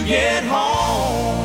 get home.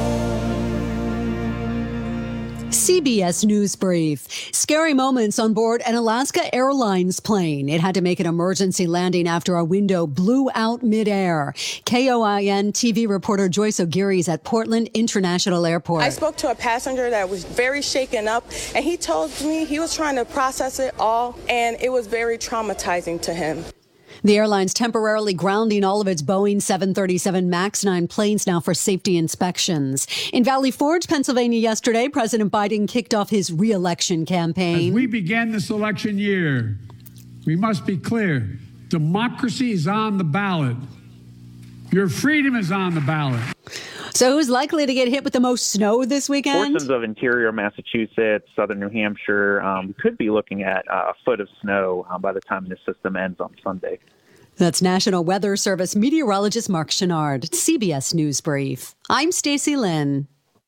CBS News Brief. Scary moments on board an Alaska Airlines plane. It had to make an emergency landing after a window blew out midair. KOIN TV reporter Joyce O'Geary is at Portland International Airport. I spoke to a passenger that was very shaken up, and he told me he was trying to process it all, and it was very traumatizing to him. The airline's temporarily grounding all of its Boeing 737 MAX 9 planes now for safety inspections. In Valley Forge, Pennsylvania yesterday, President Biden kicked off his re-election campaign. As we began this election year, we must be clear. Democracy is on the ballot. Your freedom is on the ballot. So who's likely to get hit with the most snow this weekend? Portions of interior Massachusetts, southern New Hampshire, could be looking at a foot of snow by the time this system ends on Sunday. That's National Weather Service meteorologist Mark Chenard, CBS News Brief. I'm Stacey Lynn.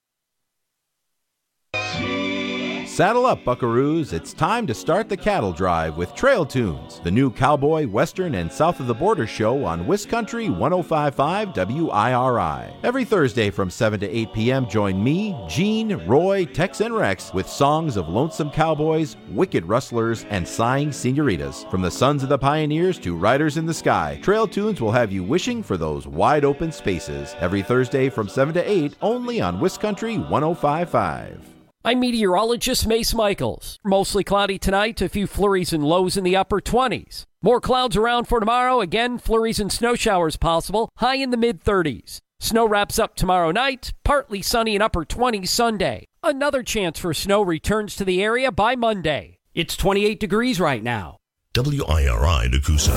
Saddle up, buckaroos. It's time to start the cattle drive with Trail Tunes, the new cowboy, western, and south of the border show on WisCountry 105.5 WIRI. Every Thursday from 7 to 8 p.m., join me, Gene, Roy, Tex, and Rex with songs of lonesome cowboys, wicked rustlers, and sighing senoritas. From the sons of the pioneers to riders in the sky, Trail Tunes will have you wishing for those wide open spaces. Every Thursday from 7 to 8, only on WisCountry 105.5. I'm meteorologist Mace Michaels. Mostly cloudy tonight, a few flurries and lows in the upper 20s. More clouds around for tomorrow. Again, flurries and snow showers possible, high in the mid-30s. Snow wraps up tomorrow night, partly sunny and upper 20s Sunday. Another chance for snow returns to the area by Monday. It's 28 degrees right now. WIRI Nakusa.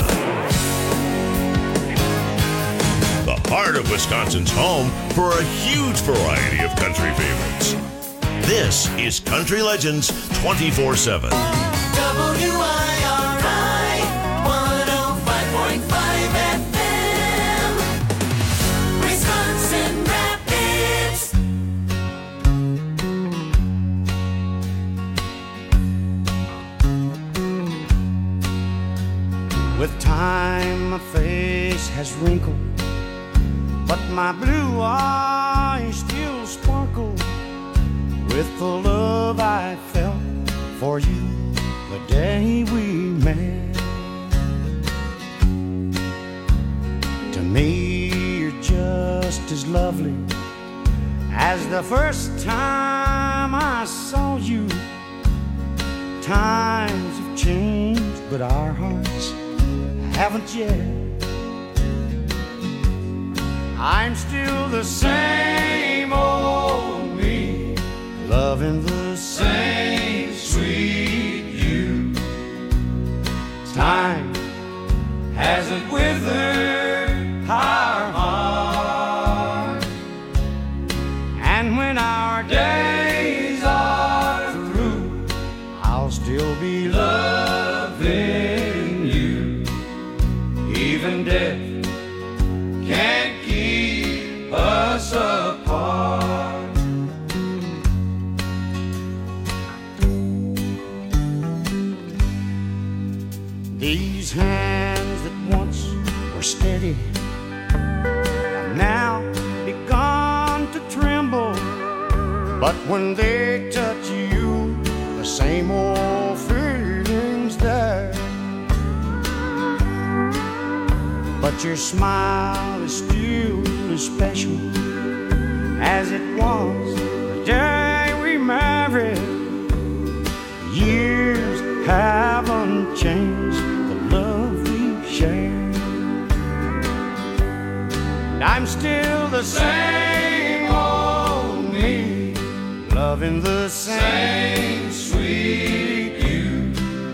The heart of Wisconsin's home for a huge variety of country favorites. This is Country Legends 24/7. WIRI 105.5 FM, Wisconsin Rapids. With time, my face has wrinkled, but my blue eyes still sparkle with the love I felt for you the day we met. To me, you're just as lovely as the first time I saw you. Times have changed, but our hearts haven't yet. I'm still the same old me, loving the same sweet you. Time hasn't withered our heart, and when our days are through, I'll still be loving you. Even death can't keep us apart. These hands that once were steady have now begun to tremble, but when they touch you, the same old feeling's there. But your smile is still as special as it was the day we married. Years haven't changed the love we shared. And I'm still the same old me, loving the same sweet you.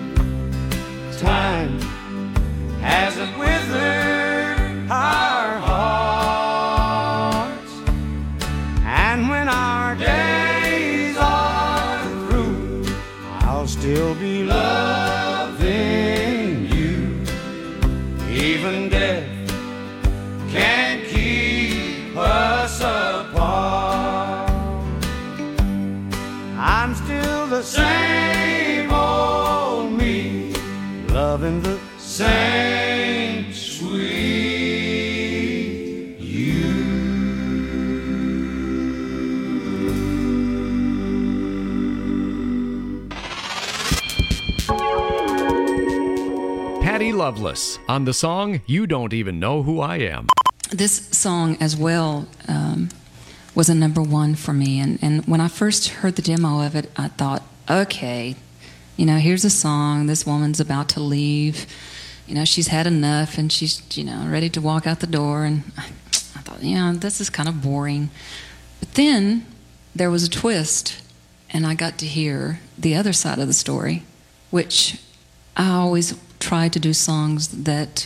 Time hasn't withered our hearts, and when our days are through, I'll still be loving you. Even death can't keep us apart. I'm still the same Loveless on the song You Don't Even Know Who I Am. This song as well was a number one for me. And when I first heard the demo of it, I thought, okay, you know, here's a song. This woman's about to leave. You know, she's had enough and she's, you know, ready to walk out the door. And I thought, you know, this is kind of boring. But then there was a twist, and I got to hear the other side of the story, which I always try to do songs that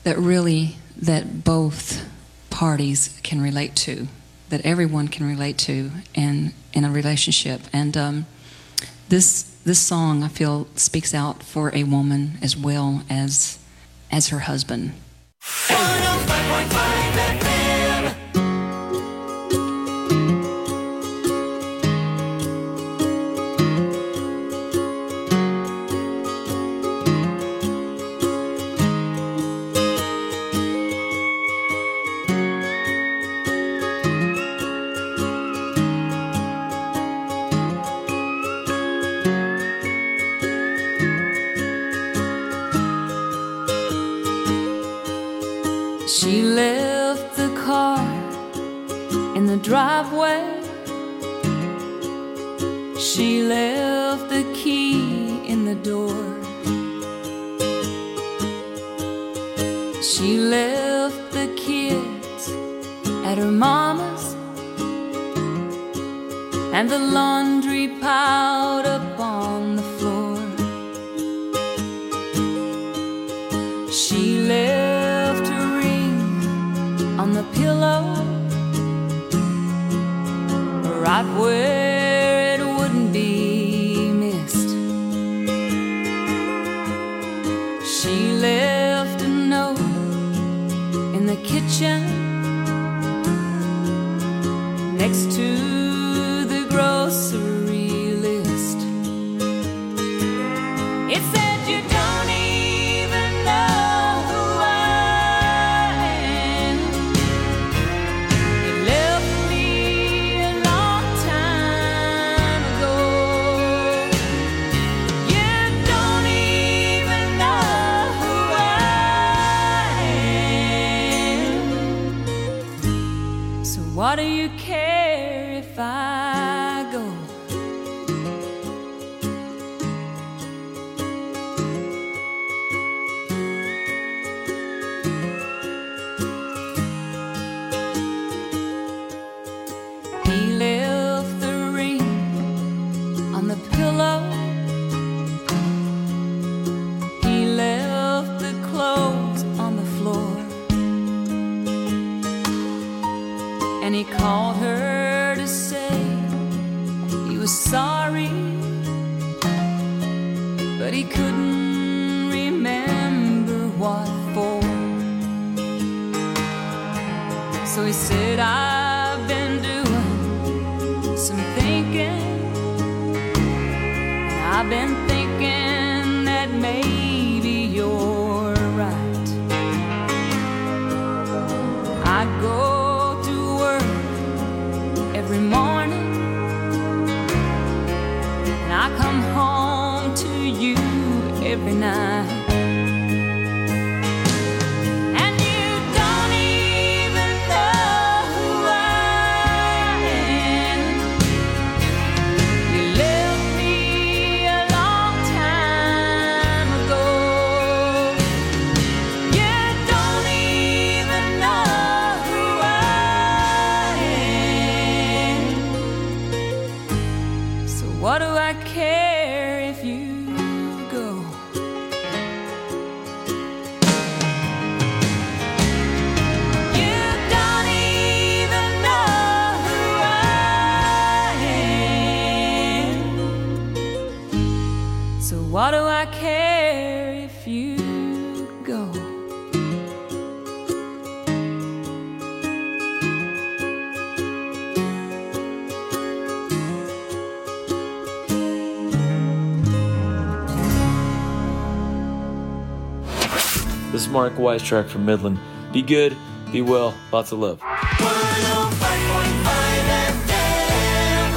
both parties can relate to, that everyone can relate to in a relationship. And this song, I feel, speaks out for a woman as well as her husband. 105.5 FM. She left the car in the driveway. She left the key in the door. She left the kids at her mama's, and the laundry piled up on the floor. She left her ring on the pillow, right where it wouldn't be missed. She left a note in the kitchen next to the grocery list. It said, you don't even know who I am. You left me a long time ago. You don't even know who I am. So what do you care if I go? He left the ring on the pillow. He left the clothes on the floor. And he called her to say he was sorry, but he couldn't remember what for. So he said, I've been doing some thinking. I've been thinking that maybe you're right. I go to work every morning, and I come home to you every night. And you don't even know who I am. You left me a long time ago. You don't even know who I am. So what do I care if you go? You don't even know who I am. So what do I care if you go? This is Mark Weistrack from Midland. Be good, be well, lots of love. 105.5 FM.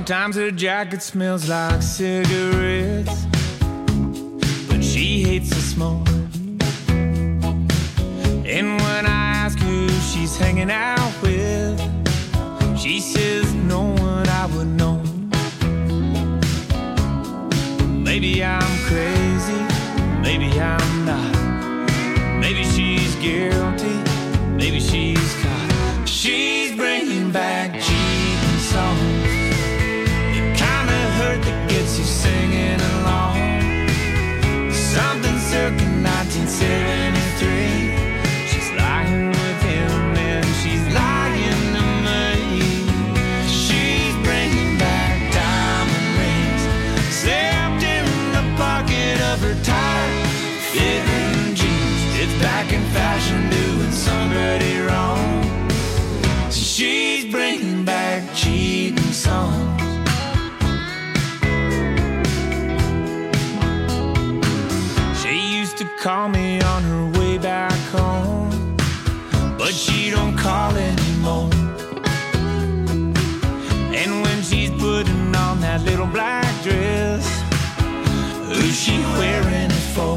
Sometimes her jacket smells like cigarettes, but she hates the smoke. And when I ask who she's hanging out with, she says no one I would know. Maybe I'm crazy, maybe I'm not. Maybe she's guilty, maybe she's caught. She's bringing back cheating songs, the kind of hurt that gets you singing along. Something circa 1973. She's lying with him and she's lying to me. She's bringing back diamond rings, slipped in the pocket of her tight-fitting jeans. It's back in fashion, doing somebody wrong. She's bringing back cheating songs. She used to call me on her way back home, but she don't call anymore. And when she's putting on that little black dress, who's she wearing it for?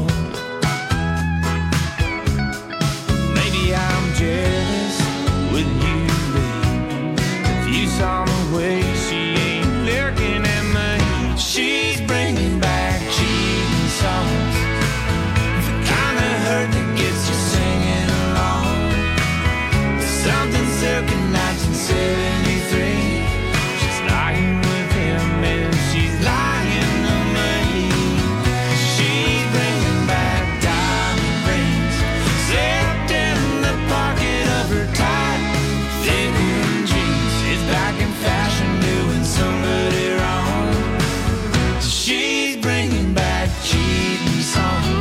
Maybe I'm jealous with you, babe. If you saw the way she ain't looking at me. She's bringing back cheating songs, the kind of hurt that gets you singing along. Something circa 1973. She's lying with him and she's lying to me. She's bringing back diamond rings, slipped in the pocket of her tight-fitting jeans. It's back in fashion, doing somebody wrong. She's bringing back cheating songs.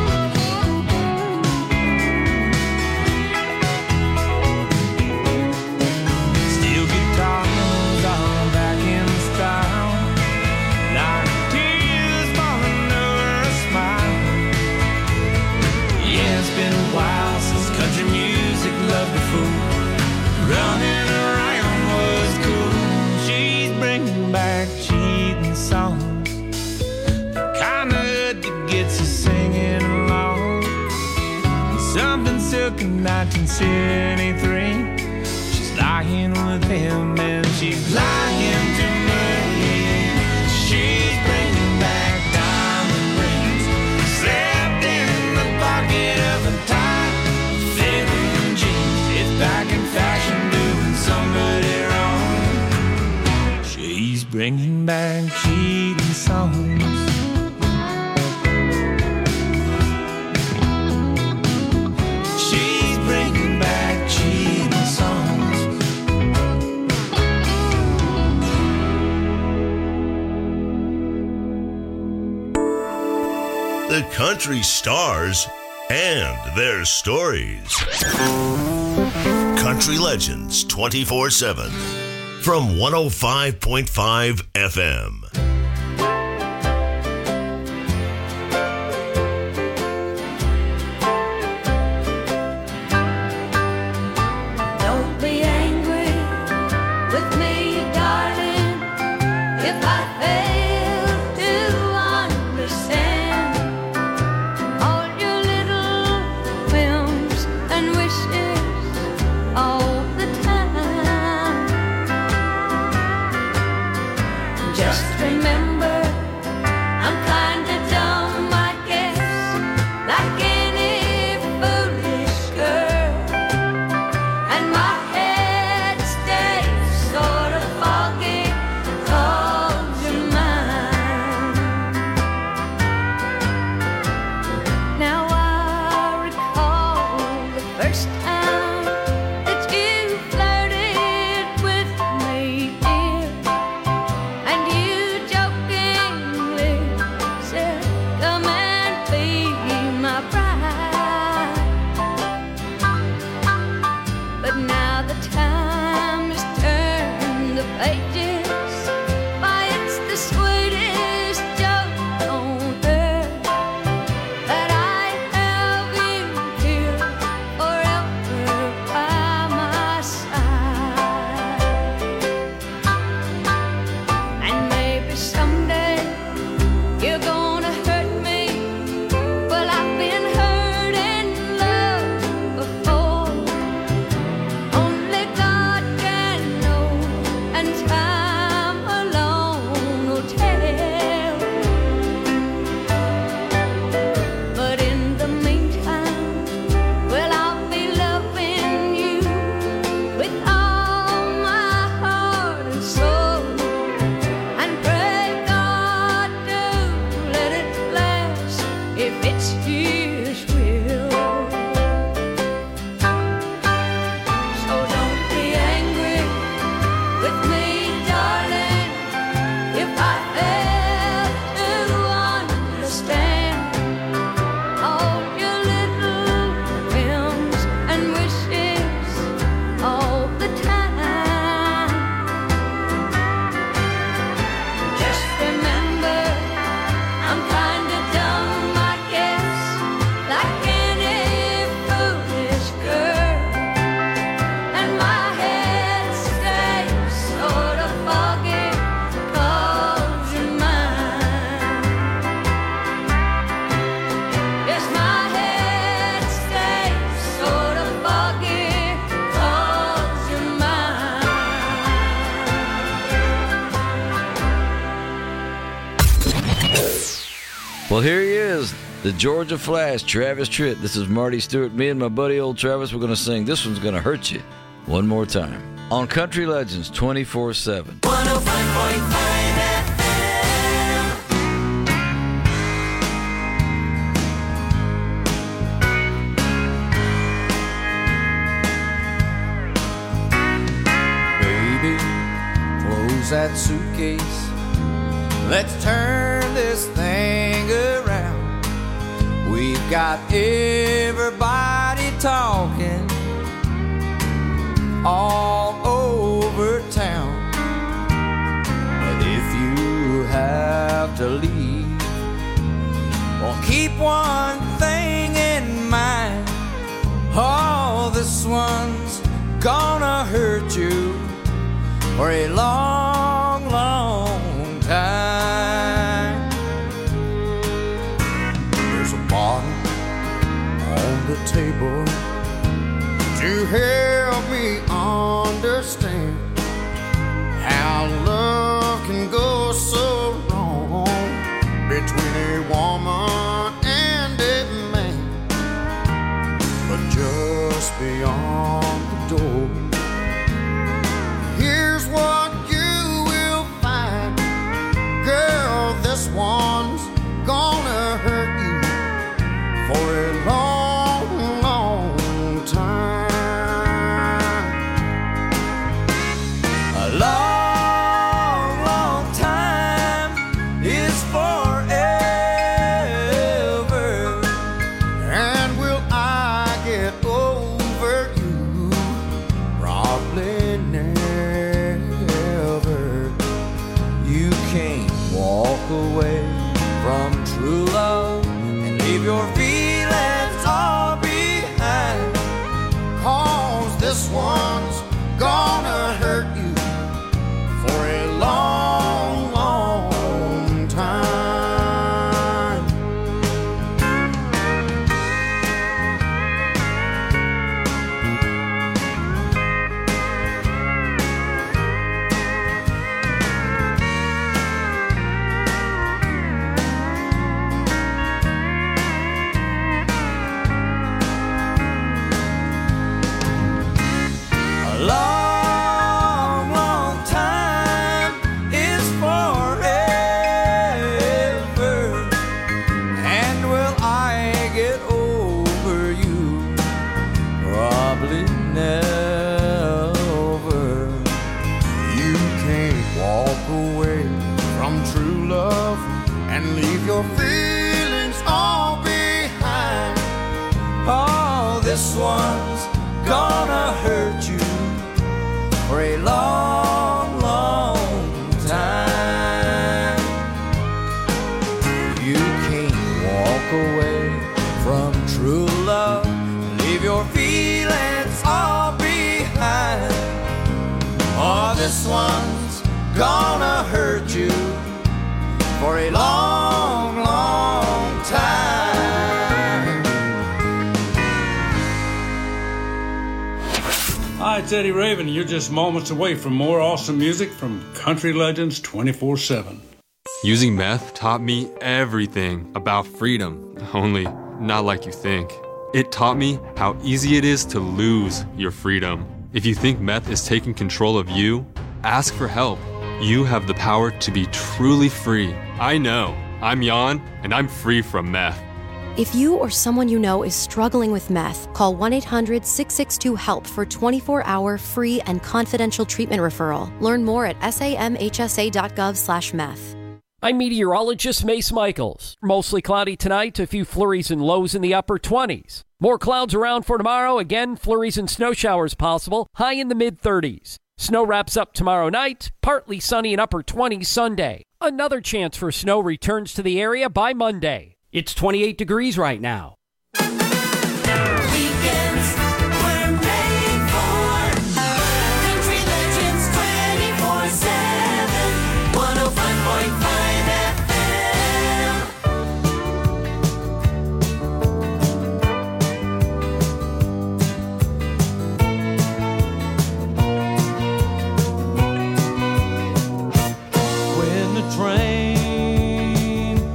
Steel guitars all back in style, like tears falling over a smile. Yeah, it's been a while since country music loved the fool. Running around was cool. She's bringing back cheating songs, the kind of that gets you singing along. Something circa 1973. She's lying with him and she's lying to me. She's bringing back diamond rings, slipped in the pocket of a tight-fitting jeans. It's back in fashion, doing somebody wrong. She's bringing back cheating songs. She's bringing back cheating songs. The country stars and their stories. Country Legends 24/7 from 105.5 FM. Don't be angry with me, darling, if I fail to understand all your little whims and wishes all the time. Just Well, here he is, the Georgia Flash, Travis Tritt. This is Marty Stewart. Me and my buddy old Travis, we're going to sing This One's Gonna Hurt You one more time on Country Legends 24/7. 105.5 FM. Baby, close that suitcase. Let's turn this thing around. We've got everybody talking all over town. But if you have to leave, well, keep one thing in mind. Oh, this one's gonna hurt you for a long, long time. There's a bottle on the table to help me understand how love can go so wrong between a woman and a man. But just beyond the door, here's what you will find. Girl, this one's gonna hurt you for a long, long time. A long, long time is forever. And will I get over you? Probably never. You can't walk away from true love and leave your feelings all behind. 'Cause this one's gonna hurt you for a long, long time. A long, long time is forever. And will I get over you? Probably never. You can't walk away from true love and leave your feelings all behind. Oh, this one's gonna hurt you for a long, long time. You can't walk away from true love, leave your feelings all behind. Oh, this one's gonna hurt you for a long, long time. Hi, it's Eddie Raven. You're just moments away from more awesome music from Country Legends 24/7. Using meth taught me everything about freedom, only not like you think. It taught me how easy it is to lose your freedom. If you think meth is taking control of you, ask for help. You have the power to be truly free. I know. I'm Jan, and I'm free from meth. If you or someone you know is struggling with meth, call 1-800-662-HELP for 24-hour free and confidential treatment referral. Learn more at samhsa.gov/meth. I'm meteorologist Mace Michaels. Mostly cloudy tonight, a few flurries and lows in the upper 20s. More clouds around for tomorrow. Again, flurries and snow showers possible, high in the mid-30s. Snow wraps up tomorrow night, partly sunny and upper 20s Sunday. Another chance for snow returns to the area by Monday. It's 28 degrees right now. Weekends were made for Country Legends 24/7, 105.5 FM. When the train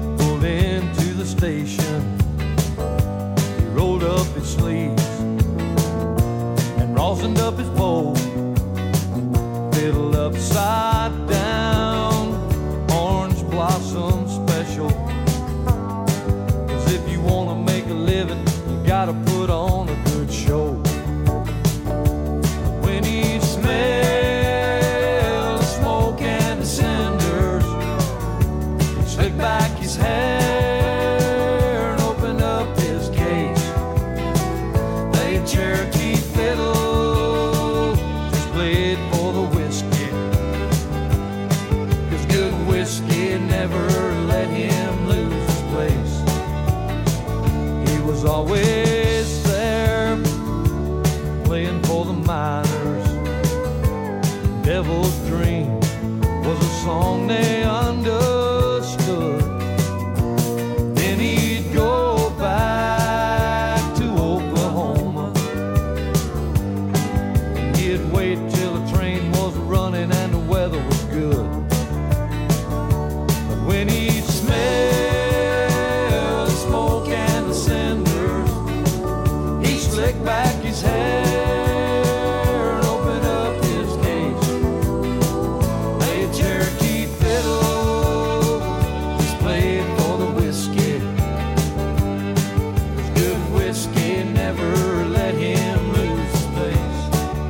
gotta put on a good show. When he smelled the smoke and the cinders, he slicked back his hair and opened up his case. Played Cherokee fiddle, just played for the whiskey, 'cause good whiskey never let him lose his place. He was always there, playing for the miners. Devil's Dream was a song they understood. Then he'd go back to Oklahoma, and he'd wait till the train was running and the weather was good. But when he'd smell the smoke and the cinders, he slicked back his hair and opened up his case. Played Cherokee fiddle, just played for the whiskey, 'cause good whiskey never let him lose his place.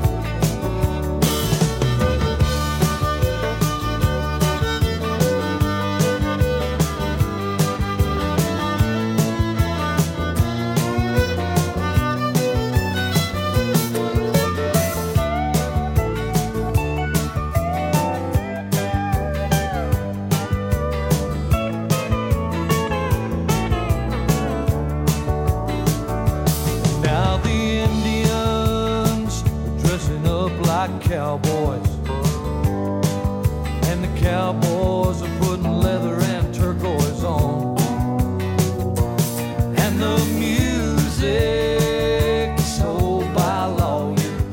Now the Indians were dressing up like cowboys, and the cowboys are putting leather and turquoise on, and the music is sold by lawyers,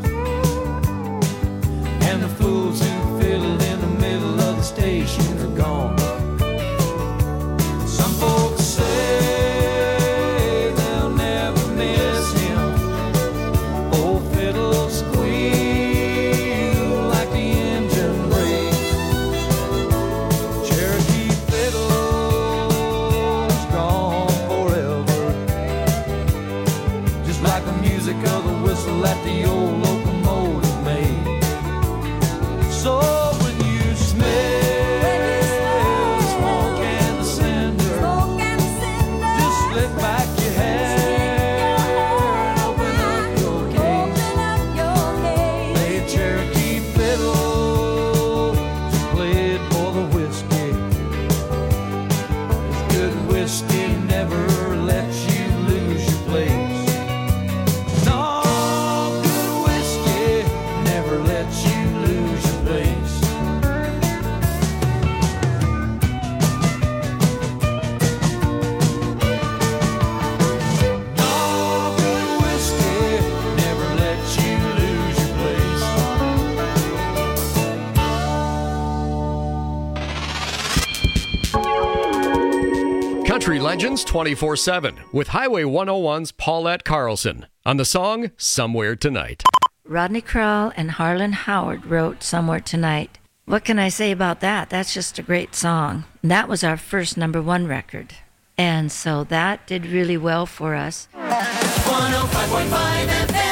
and the fools who fiddled in the middle of the station are gone. Some folks say they'll never miss him. Old fiddle squeal like the engine brakes. Cherokee fiddle's gone forever, just like the music of the whistle that the old locomotive made. So when you smell the smoke and the cinder, just slip back your hair and open up your case. Play Cherokee fiddle, just play it for the whiskey, 'cause good whiskey never lets you lose your place. No, good whiskey never lets you lose your place. No, good whiskey never lets you lose your place. Country Legends 24/7 with Highway 101's Paulette Carlson on the song Somewhere Tonight. Rodney Crowell and Harlan Howard wrote Somewhere Tonight. What can I say about that? That's just a great song. That was our first #1 record. And so that did really well for us. 105.5 FM.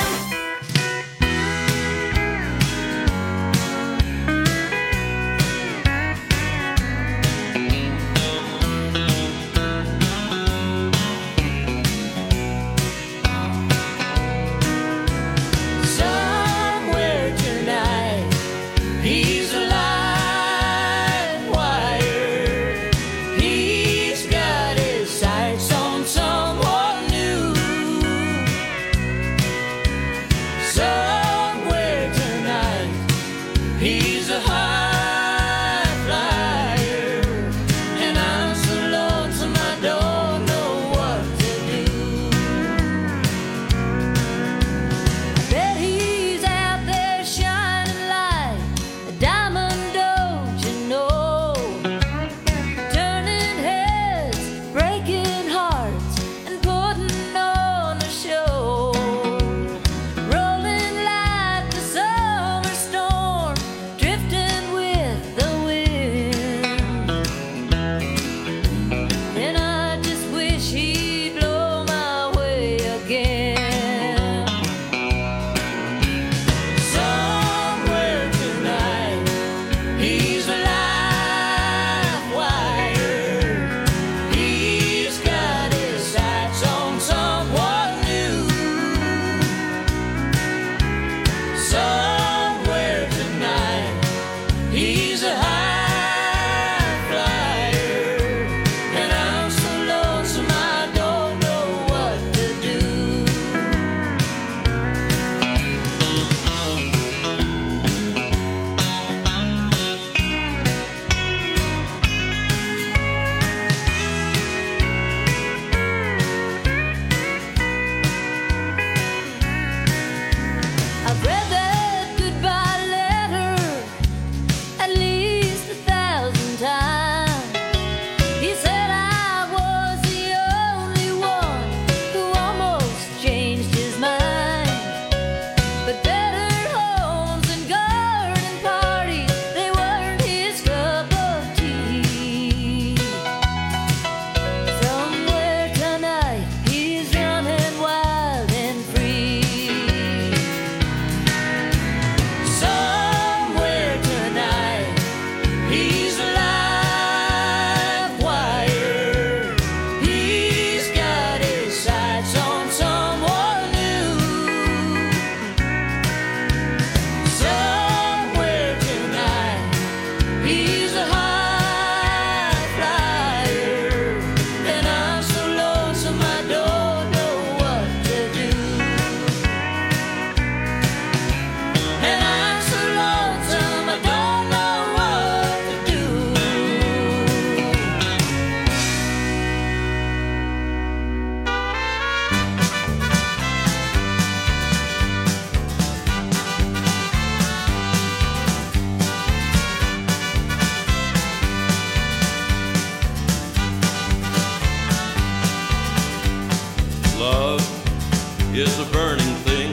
Somewhere tonight, he's a live wire. He's got his sights on someone new. is a burning thing,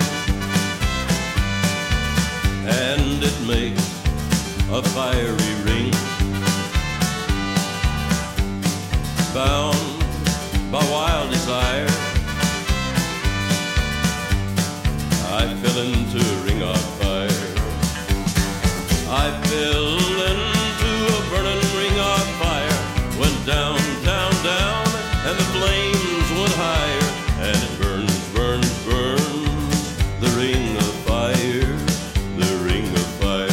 and it makes a fiery ring. Bound by wild desire, I fell into a ring of fire. I fell into a burning ring of fire. Went down, down, down, and the flames went higher. And it burns, burns, burns, the ring of fire, the ring of fire.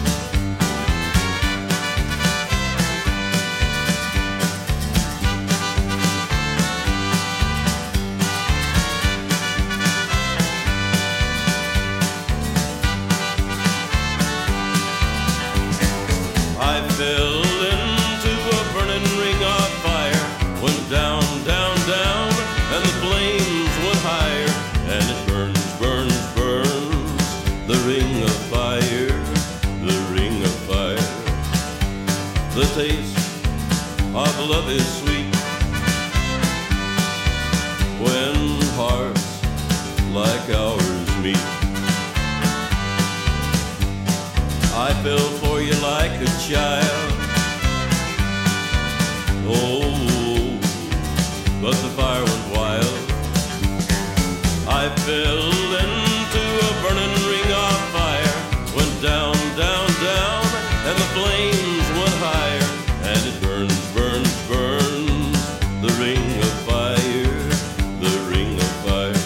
I fell into a burning ring of fire. Went down, down, down, and the flames went higher. And it burns, burns, burns, the ring of fire, the ring of fire. The taste of love is sweet when hearts like ours meet. I fell for you like a child. Oh, but the fire went wild. I fell into a burning ring of fire. Went down, down, down, and the flames went higher. And it burns, burns, burns, the ring of fire, the ring of fire.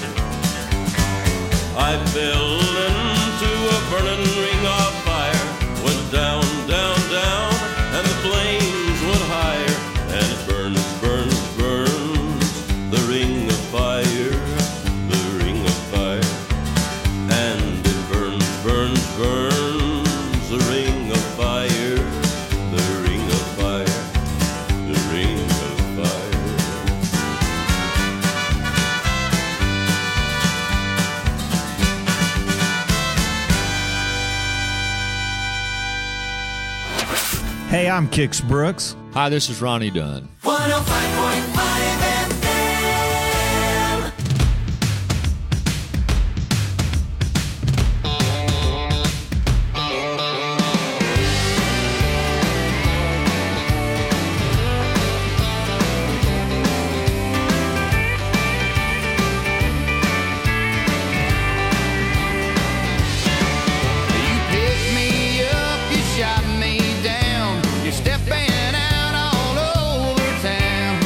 I fell into a burning ring of fire. Went down, down, down, and the flames went higher. And it burns, burns, burns, the ring of fire, the ring of fire. And it burns, burns, burns, the ring of fire, the ring of fire, the ring of fire. Hey, I'm Kix Brooks. Hi, this is Ronnie Dunn. 105.5 FM. You picked me up, you shot me down. You're stepping out all over town.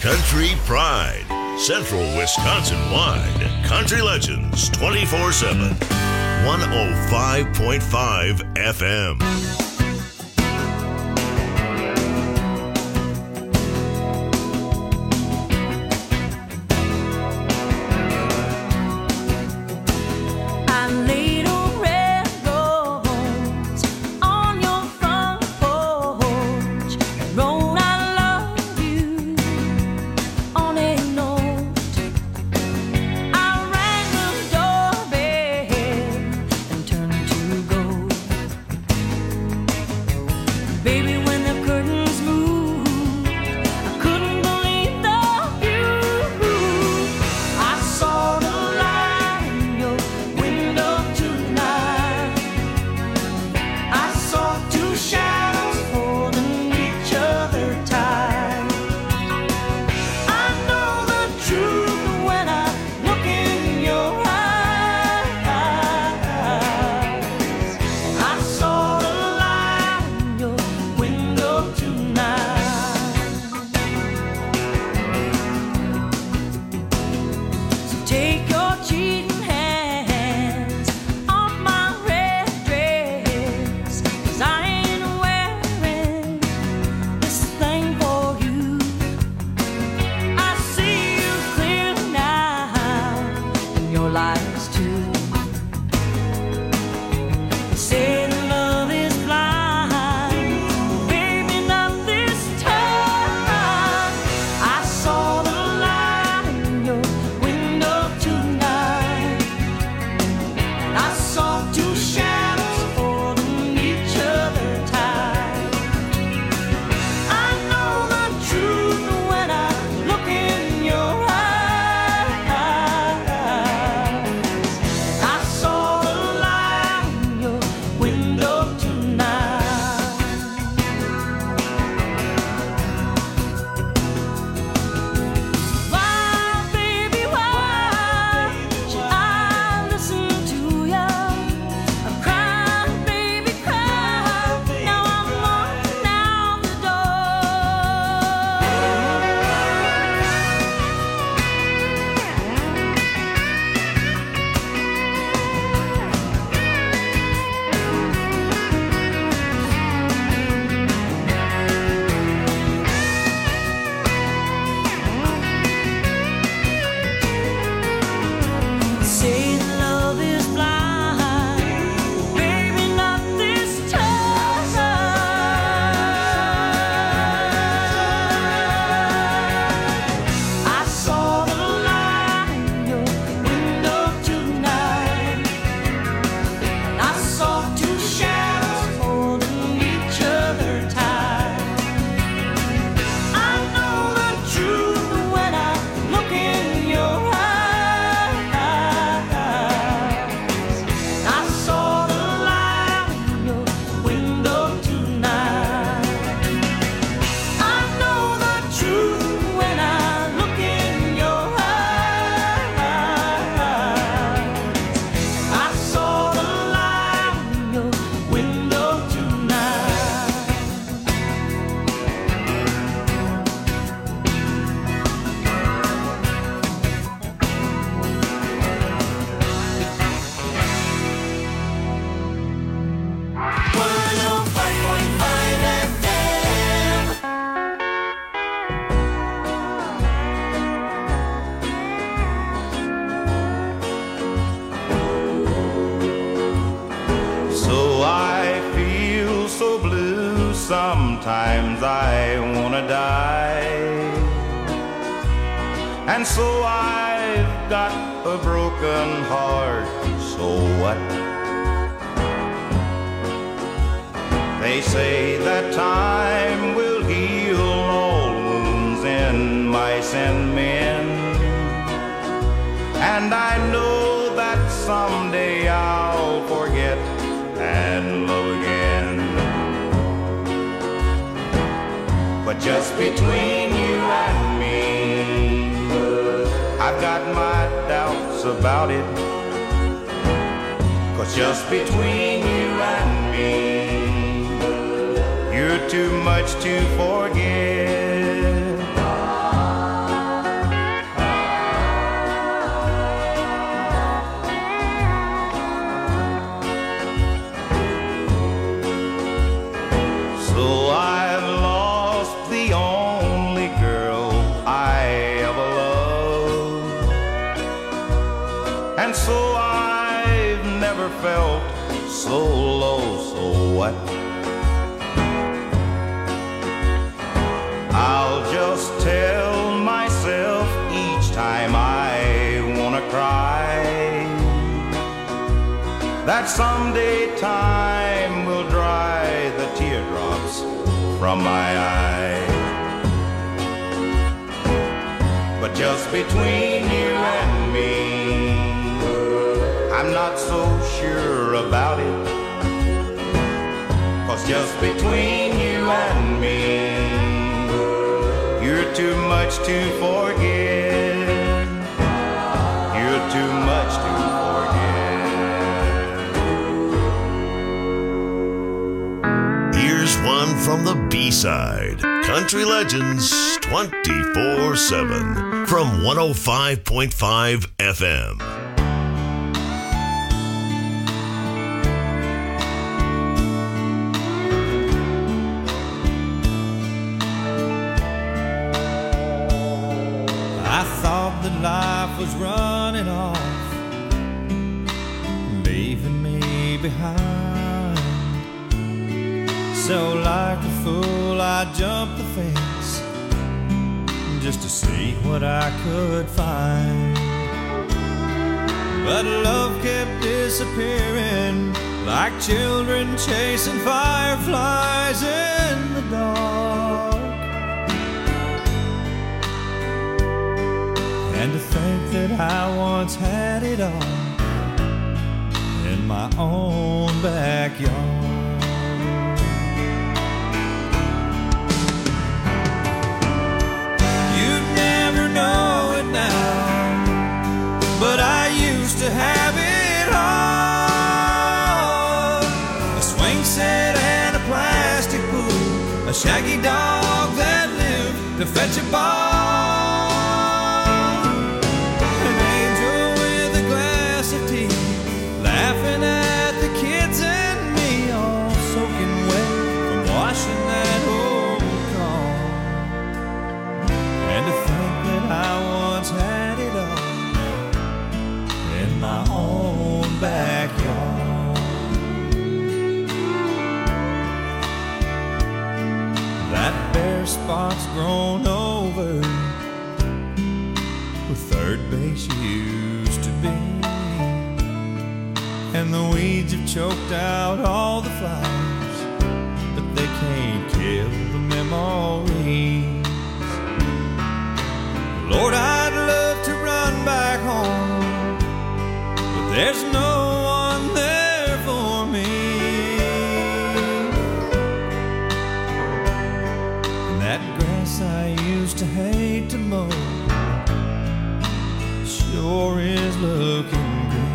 Country Pride. Central Wisconsin-wide. Country Legends 24/7. 105.5 FM. Sometimes I wanna die, and so I've got a broken heart. So what? They say that time will heal all wounds in mice and men, and I know that someday I'll forget and love again. But just between you and me, I've got my doubts about it. 'Cause just between you and me, you're too much to forget. that someday time will dry the teardrops from my eyes. But just between you and me, I'm not so sure about it. 'Cause just between you and me, you're too much to forget. You're too much to forget. Here's one from the B-side. Country Legends 24/7 from 105.5 FM. I thought that life was running off, leaving me behind. So like a fool I jumped the fence just to see what I could find. But love kept disappearing like children chasing fireflies in the dark. And to think that I once had it all in my own backyard. You'd never know it now, but I used to have it all. A swing set and a plastic pool, a shaggy dog that lived to fetch a ball. Laughing at the kids and me, all soaking wet from washing that old car. And to think that I once had it all in my own backyard. That bare spot's grown over where third base used to be. And the weeds have choked out all the flowers, but they can't kill the memories. Lord, I'd love to run back home, but there's no one there for me. And that grass I used to hate to mow sure is looking green.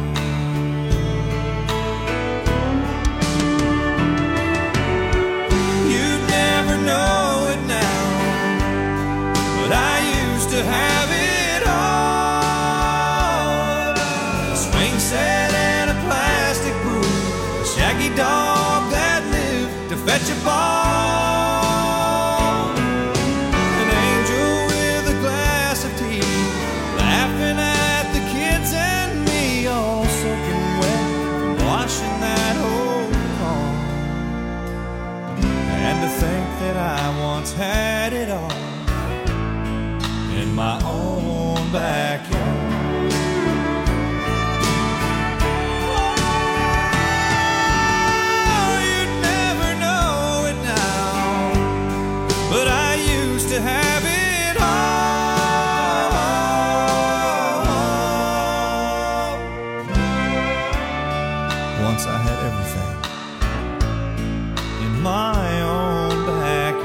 Know it now, but I used to have it all. A swing set and a plastic pool, a shaggy dog that lived to fetch a ball. An angel with a glass of tea, laughing at the kids and me, all soaking wet from washing that old car. And to think that I once had it all in my own backyard. Oh, you'd never know it now, but I used to have it all. Once I had everything in my own backyard.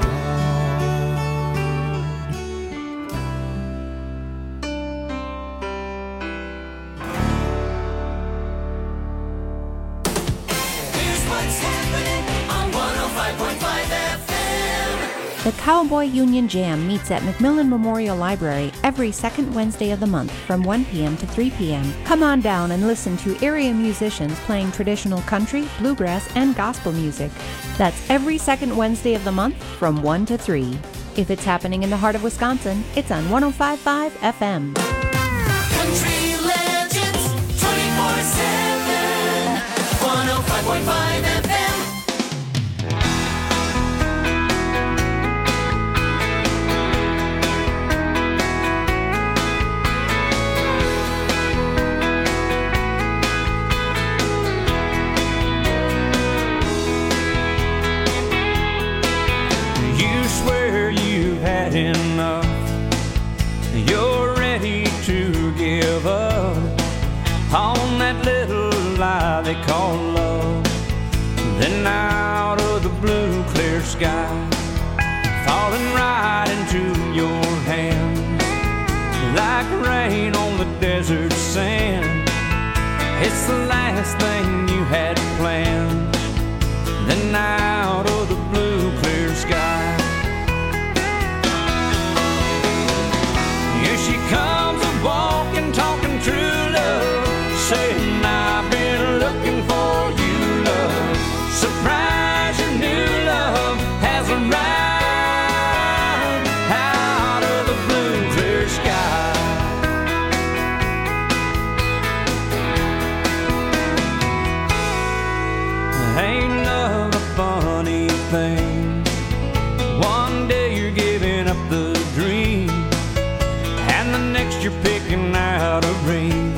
Here's what's happening on 105.5 FM. The Cowboy Union Jam meets at McMillan Memorial Library every second Wednesday of the month from 1 p.m. to 3 p.m. Come on down and listen to area musicians playing traditional country, bluegrass, and gospel music. That's every second Wednesday of the month from 1 to 3. If it's happening in the heart of Wisconsin, it's on 105.5 FM. Country Legends 24/7 105.5 FM. you've had enough, you're ready to give up on that little lie they call love. Then out of the blue clear sky, falling right into your hands, like rain on the desert sand. It's the last thing you had planned. Then out of the blue clear sky, here she comes a-walking, talking true love, saying I've been looking for you, love. Surprise, your new love has arrived out of the blue clear sky. Ain't love a funny thing? One day you're giving up the dream, and the next you're picking out a ring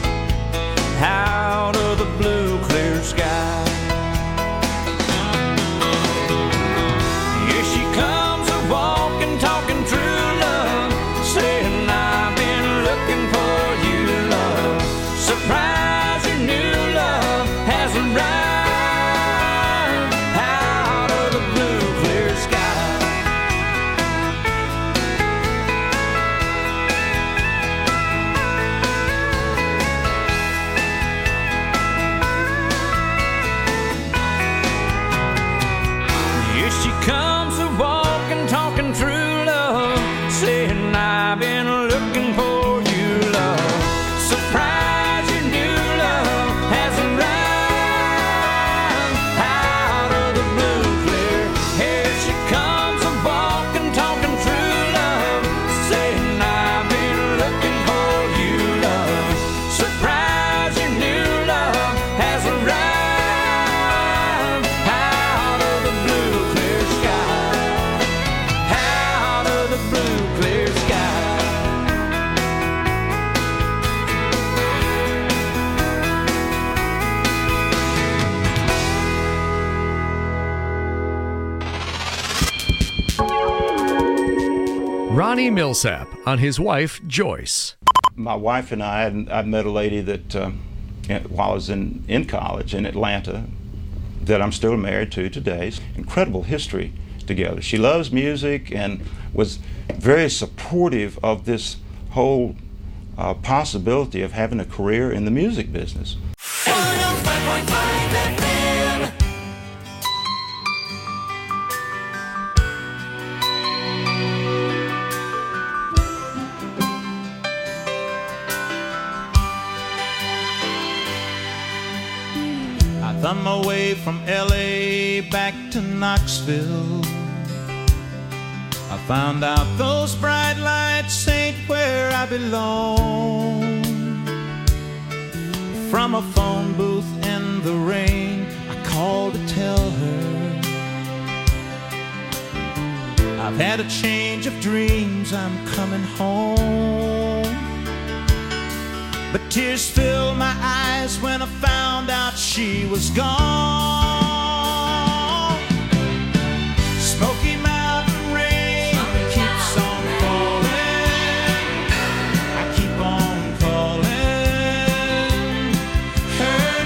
out of the blue clear sky. Here she comes a-walking, talking true love, saying I've been looking for you, love. Surprise, your new love has arrived out of the blue clear sky. Here she comes a-walking, talking true love, saying I've been looking for you, love. Surprise, your new love has arrived out of the blue clear. Here she comes a-walking, talking true love, saying I've been looking for you, love. Surprise, your new love has arrived out of the blue clear sky, out of the blue clear sky. Ronnie Millsap on his wife, Joyce. My wife and I met a lady that while I was in college in Atlanta that I'm still married to today. Incredible history together. She loves music and was very supportive of this whole possibility of having a career in the music business. 105.5 FM. I thumb my way from LA back to Knoxville. I found out those bright lights ain't where I belong. From a phone booth in the rain, I called to tell her I've had a change of dreams, I'm coming home. But tears filled my eyes when I found out she was gone. Smoky Mountain rain keeps on falling. I keep on calling her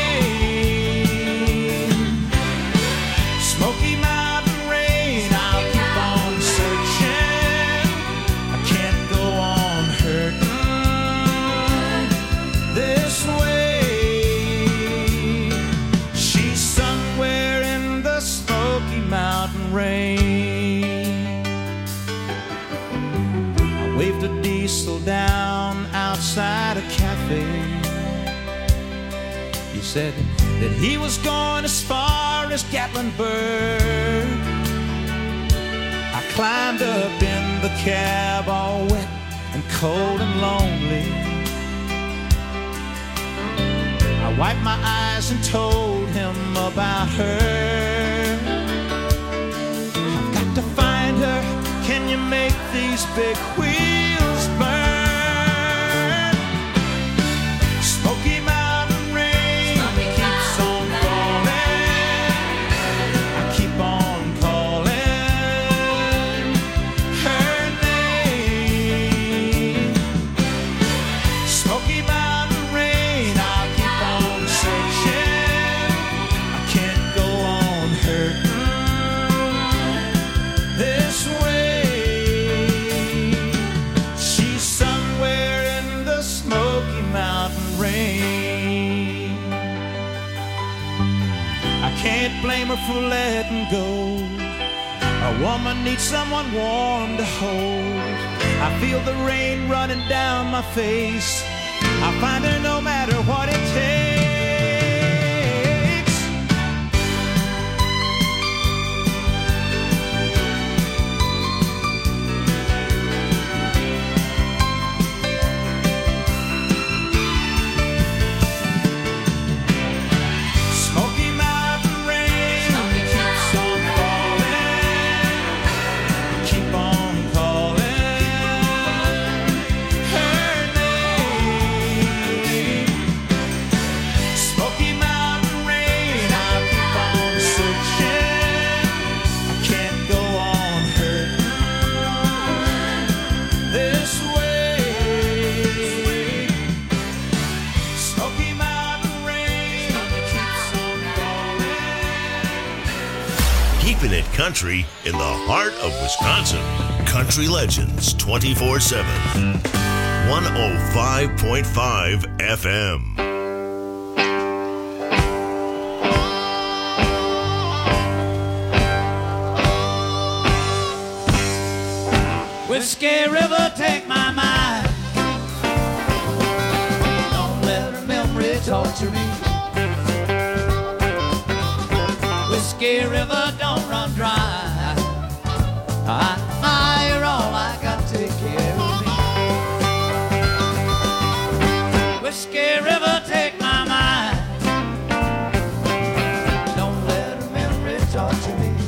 name. Smoky Mountain rain, I'll keep on searching. I can't go on hurting this way. She's somewhere in the Smoky Mountain rain. I waved a diesel down outside a cafe. He said that he was going as far as Gatlinburg. I climbed up in the cab all wet and cold and lonely. I wiped my eyes and told him about her. I've got to find her. Can you make these big wheels burn? Smoky Mountain rain keeps on falling. I keep on calling summer for letting go. A woman needs someone warm to hold. I feel the rain running down my face. I'll find her no matter what it takes. Smoky Mountain rain keeps on falling, keep on calling her name. Smoky Mountain rain, I'll keep on searching. I can't go on hurting this way. Smoky Mountain rain keeps on falling. Keeping it country in the heart of Wisconsin. Country Legends 24/7. 105.5 FM. Whiskey River, take my mind. Don't let her memory torture me. Whiskey River, don't run dry. You're all I got to take care of me. Whiskey River, take my mind. Don't let her memory torture me.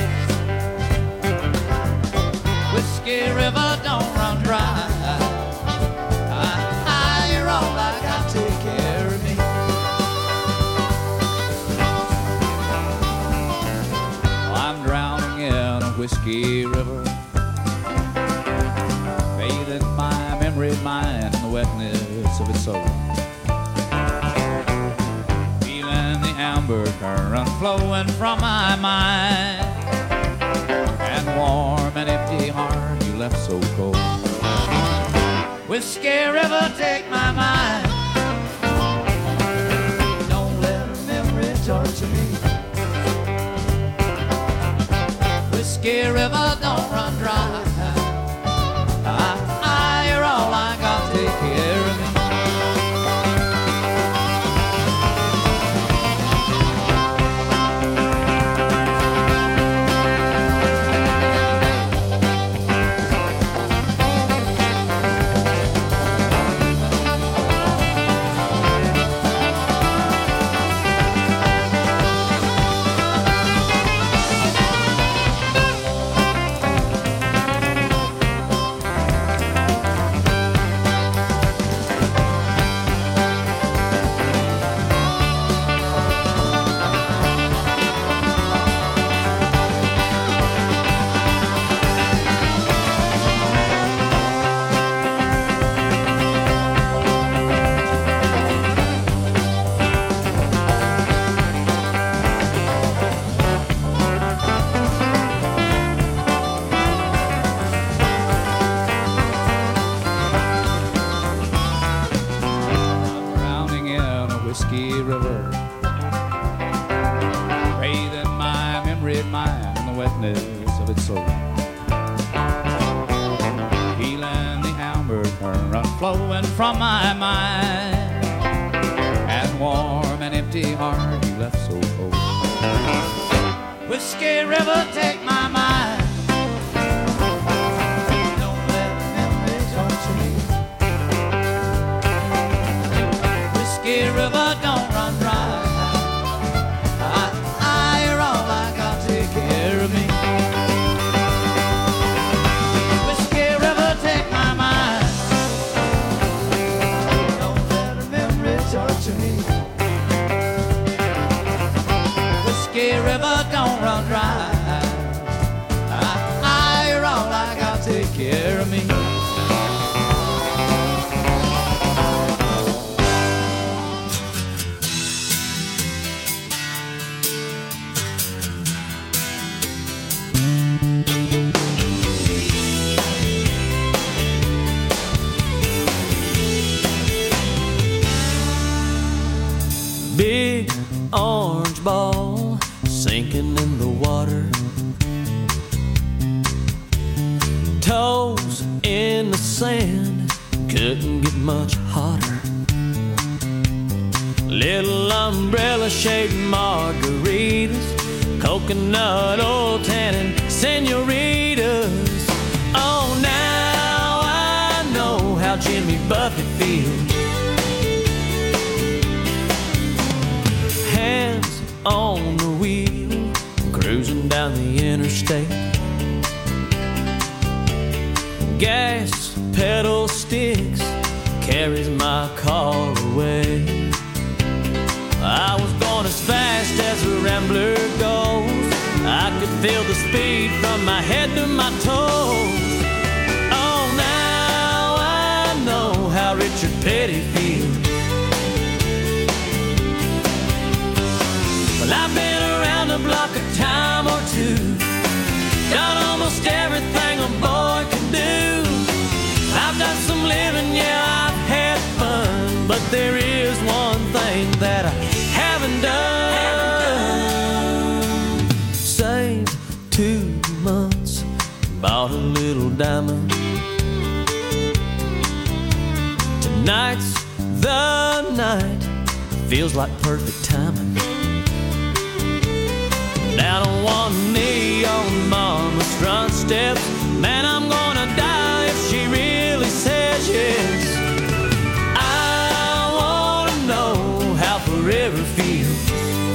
Whiskey River, don't run dry. You're all I got to take care of me. I'm drowning in a whiskey river, bathing my memory mind in the wetness of its soul. Feeling the amber current flowing from my mind, and warm and empty heart you left so cold. Whiskey River, take my mind. Don't let her memory torture me. Whiskey River, don't run dry. You're all I got to take care of me. Drowning in a whiskey river, bathing my memory mind in the wetness of its soul. Feeling the amber current flowing from my mind, and warm and empty heart you left so cold. Whiskey River, take my mind. Don't let memory torture me. Whiskey River, don't run dry. You're all I got to take care of me. Whiskey River, take my mind. Don't let her memory torture me. Whiskey River, don't run dry. You're all I got to take care of me. Big orange ball sinking sand, couldn't get much hotter. Little umbrella shaped margaritas, coconut oil tanning senoritas. Oh, now I know how Jimmy Buffett feels. Hands on the wheel, cruising down the interstate. Gas pedal sticks, carries my car away. I was going as fast as a rambler goes. I could feel the speed from my head to my toes. Oh, now I know how Richard Petty feels. Well, I've been around the block a time or two, done almost everything a boy can do. I've done some living, yeah, I've had fun, but there is one thing that I haven't done. Saved 2 months, bought a little diamond. Tonight's the night, feels like perfect timing. Down on one knee on mama's front steps, man, I'm gonna die if she really says yes. I wanna know how forever feels.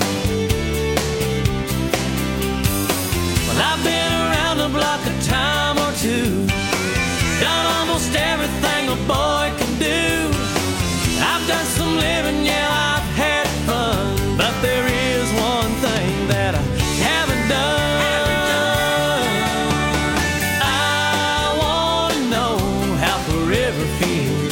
Well, I've been around the block a time or two, done almost everything a boy can do. I've done some living, yeah, I've had fun, but there is one thing that I haven't done. I wanna know how forever feels.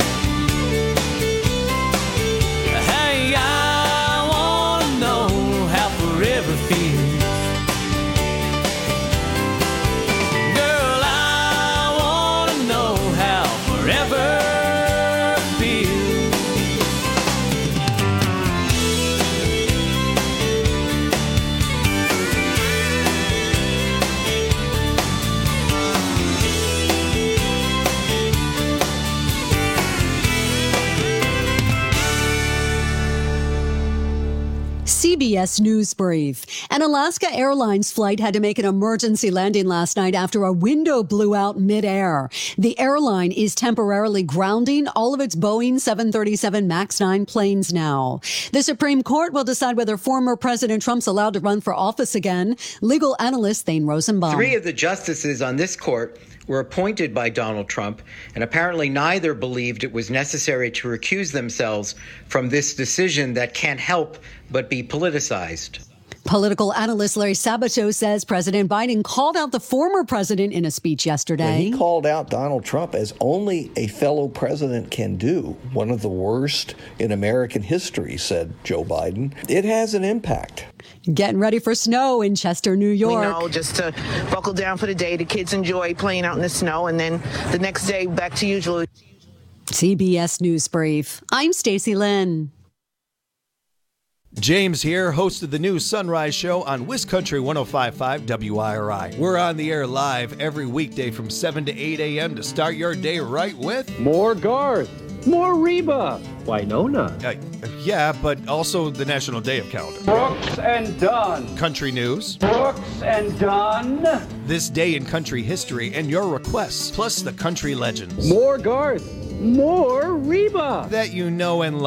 Hey, I wanna know how forever feels. Girl, I wanna know how forever feels. CBS News Brief. An Alaska Airlines flight had to make an emergency landing last night after a window blew out midair. The airline is temporarily grounding all of its Boeing 737 MAX 9 planes now. The Supreme Court will decide whether former President Trump's allowed to run for office again. Legal analyst Thane Rosenbaum. 3 of the justices on this court were appointed by Donald Trump, and apparently neither believed it was necessary to recuse themselves from this decision that can't help but be politicized. Political analyst Larry Sabato says President Biden called out the former president in a speech yesterday. He called out Donald Trump as only a fellow president can do. One of the worst in American history, said Joe Biden. It has an impact. Getting ready for snow in Chester, New York. We know just to buckle down for the day. The kids enjoy playing out in the snow, and then the next day back to usual. CBS News Brief. I'm Stacey Lynn. James here, host of the new Sunrise Show on Wiscountry 105.5 WIRI. We're on the air live every weekday from 7 to 8 a.m. to start your day right with more Garth, more Reba, Winona. Yeah, but also the National Day of Calendar. Brooks and Dunn. Country news. Brooks and Dunn. This day in country history and your requests, plus the country legends. More Garth, more Reba. That you know and love.